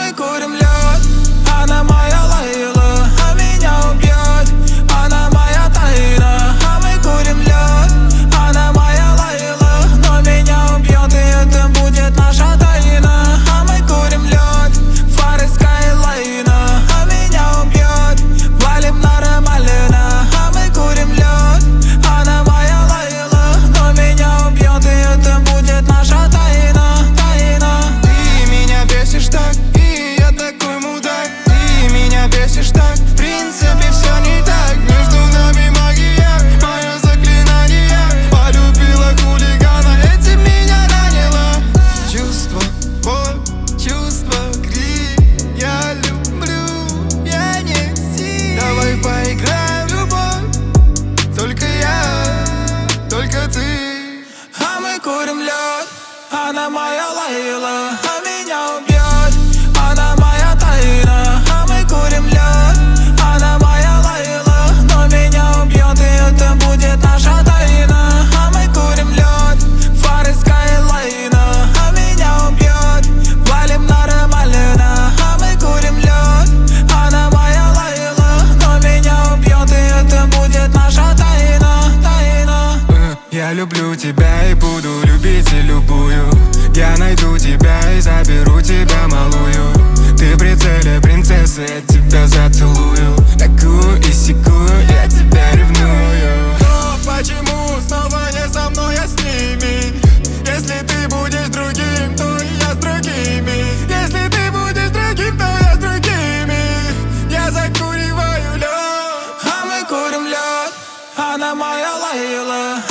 мы курим лед. Она моя Лейла, а меня убьет. Она моя тайна, а мы курим лед. Она моя Лейла, но меня убьет, и это будет наша тайна. А мы курим лед, фары Скайлайна, а меня убьет. Валим на Ромалина, а мы курим лед. Она моя Лейла, но меня убьет, и это будет наша тайна, тайна. Ты меня бесишь так, и я такой мудак. Ты меня бесишь так, в принципе все не так. Между нами магия, мое заклинание. Полюбила хулигана, этим меня ранило. Чувство, боль, чувство, крик. Я люблю, я не сил. Давай поиграем в любовь. Только я, только ты. А мы курим лед. Она моя Лейла, а меня убьет. Она моя тайна, а мы курим лед. Она моя Лейла, но меня убьет, и это будет наша тайна. А мы курим лед, фары Скайлайна, а меня убьет. Валим на Ромалина, а мы курим лед. Она моя Лейла, но меня убьет, и это будет наша тайна, тайна. Я люблю тебя и буду любить и любую. Я найду тебя и заберу тебя малую. Ты в прицеле принцессы, я тебя зацелую. Такую и сякую, я тебя ревную. Но почему снова не со мной, а с ними? Если ты будешь другим, то и я с другими. Если ты будешь другим, то я с другими. Я закуриваю лед. А мы курим лед. Она моя Лейла,